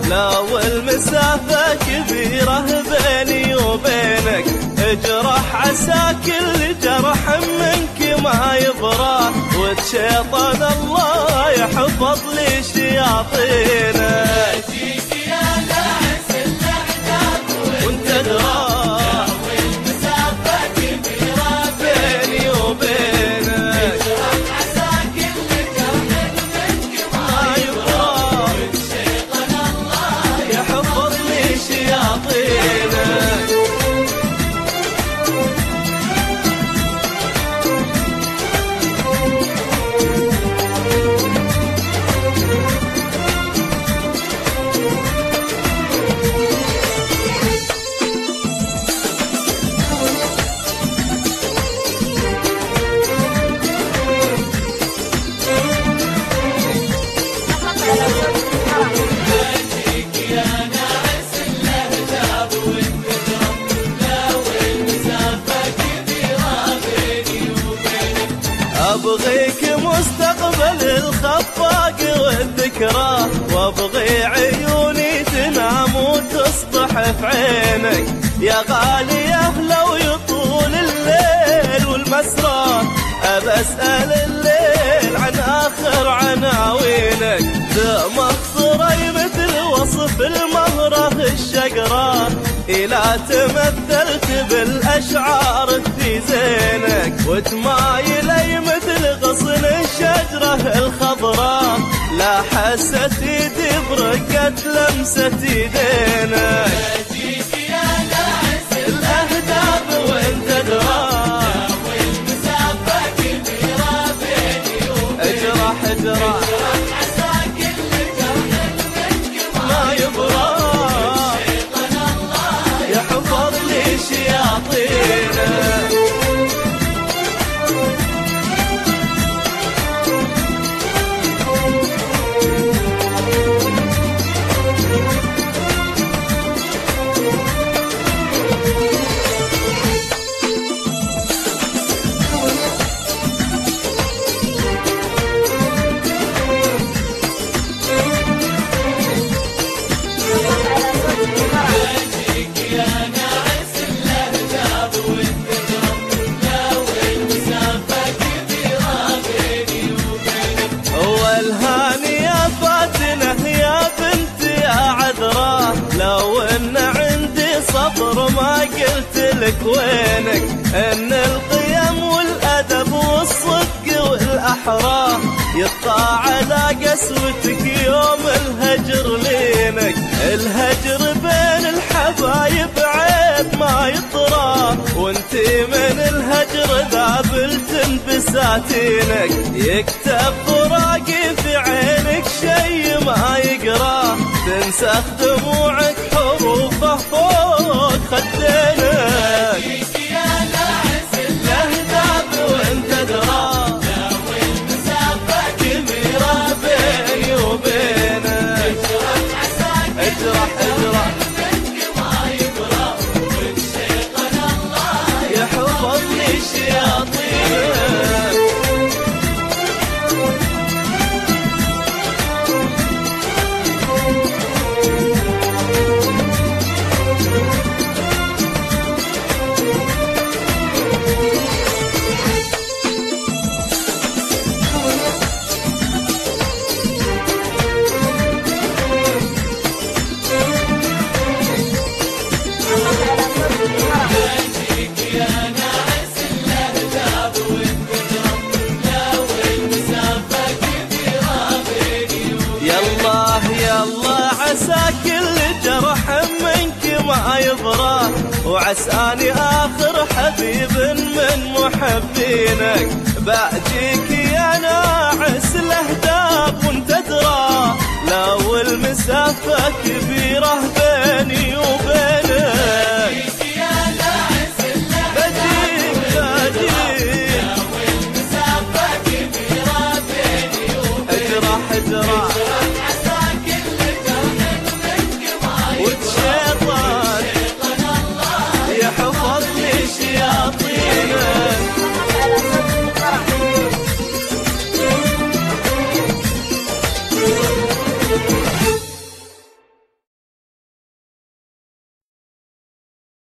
لو المسافة كبيرة بيني وبينك اجرح عسى كل جرح منك ما يبرى، وشيطان الله يحفظ لي شياطينك. اجيك يا ناعس الاحباب وانت تدرى، لو المسافة كبيرة بيني وبينك اجرح عسى كل جرح منك ما يبرى، وشيطان الله يحفظ لي شياطينك. أبغيك مستقبل الخفاق والذكرى، وابغي عيوني تنام وتصطح في عينك يا غالية. لو يطول الليل والمسرى أبسأل الليل عن آخر عناوينك، ذا مخصري مثل وصف المهرة الشقرة، إلى تمثلت بالأشعار في زينك، وتمايلي مثل غصن الشجرة الخضراء، لا حست ايدي برقة لمسة ايدينك. اجيك يا ناعس الاهداب وانت تدرى، لو المسافة كبيرة بيني وبينك اجرح اجرح عسى كل جرح منك ما يبرى، شيطان الله يحفظ لي شياطينك. اجيك يا ناعس الاهداب والذكرى، لو المسافة كبيرة بيني وبينك والهاني يا فاتنة يا بنت يا عذراء، لو ان عندي صبر ما قلت لك وينك، ان القيم والادب والصدق والاحرار يقطع على قسوتك يوم الهجر لينك، الهجر بين الحبايب عيب ما يطرى، وانتي من الهجر ذابلت بساتينك، يكتب فراقي في عينك شي ما يقرا، تنسخ دموعك حروفه فوق خدينك. اجيك يا ناعس الاهداب وانت تدرى، لو المسافة كبيرة بيني وبينك اجرح عسى اجرح اجرح منك ما يبرى، والشيطان الله يحفظ لي شياطينك. اجيك يا ناعس الاهداب والذكرى، لو المسافة كبيرة بيني وبينك يلا يلا عسى كل جرح منك ما يبرى، وعساني آخر حبيب من محبينك، بعجيك يا ناعس الأهداب وانت تدرى، لو المسافة